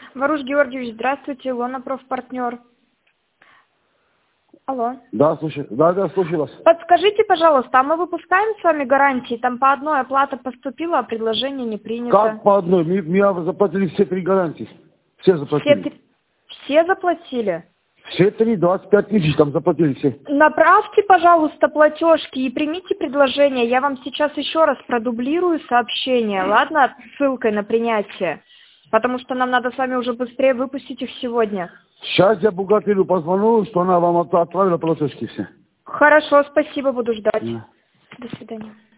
Варуш Георгиевич, здравствуйте, Илона, профпартнер. Алло. Да, слушай, да, слушаю вас. Подскажите, пожалуйста, а мы выпускаем с вами гарантии? Там по одной оплата поступила, а предложение не принято. Как по одной? Мне заплатили все 3 гарантии. Все заплатили. Все заплатили? Все 3, 25 тысяч там заплатили все. Направьте, пожалуйста, платежки и примите предложение. Я вам сейчас еще раз продублирую сообщение, ладно, ссылкой на принятие. Потому что нам надо с вами уже быстрее выпустить их сегодня. Сейчас я бухгалтеру позвоню, что она вам отправила платежки все. Хорошо, спасибо, буду ждать. Да. До свидания.